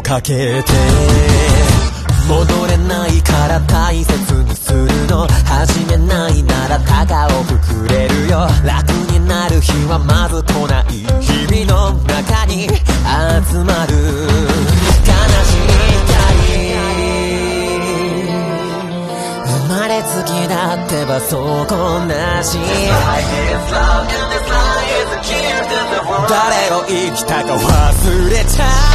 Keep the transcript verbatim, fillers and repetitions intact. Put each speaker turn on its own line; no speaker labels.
かけて戻れないから大切にするの始めないなら高をくくれるよ楽になる日はまず来ない日々の中に集まる悲しい生まれつきだってばそこなし誰を生きたか忘れちゃう